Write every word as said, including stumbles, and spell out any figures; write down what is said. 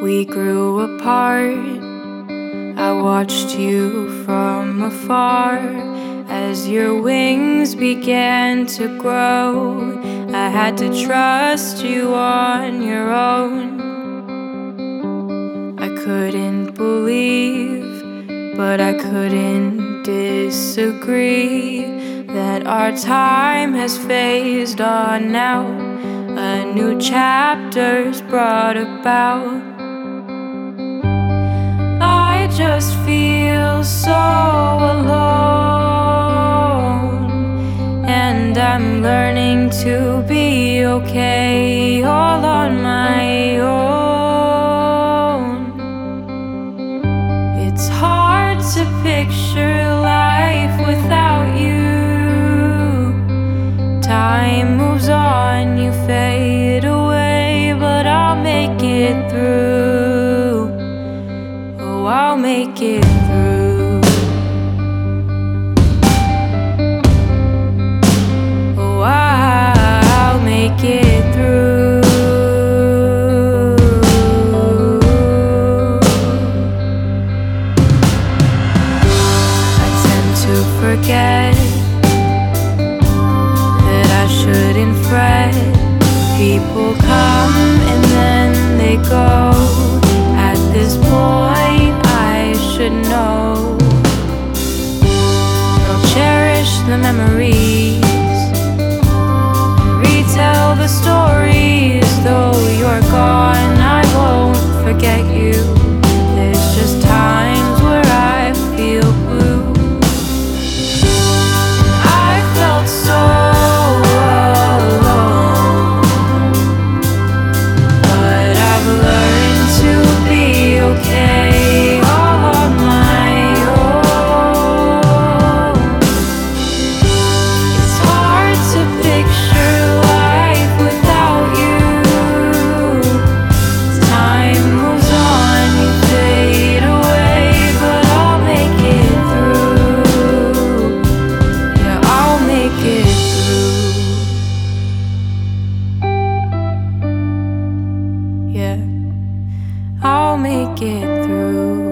We grew apart. I watched you from afar as your wings began to grow. I had to trust you on your own. I couldn't believe, but I couldn't disagree that our time has phased on now. A new chapter's brought about. I just feel so alone, and I'm learning to be okay all on my own. It's hard to picture life without you. Time moves on, you fade away, but I'll make it through. Oh, I'll make it through. Oh, I'll make it through. I tend to forget that I shouldn't fret. People come and then they go. At this point I should know. I'll cherish the memories, retell the stories. Though you're gone, I won't forget you. There's just times where I feel blue. I felt so alone, but I've learned to be okay all on my own. It's hard to picture life without you. As time moves on, you fade away, but I'll make it through. Yeah, I'll make it through. Yeah, I'll make it through.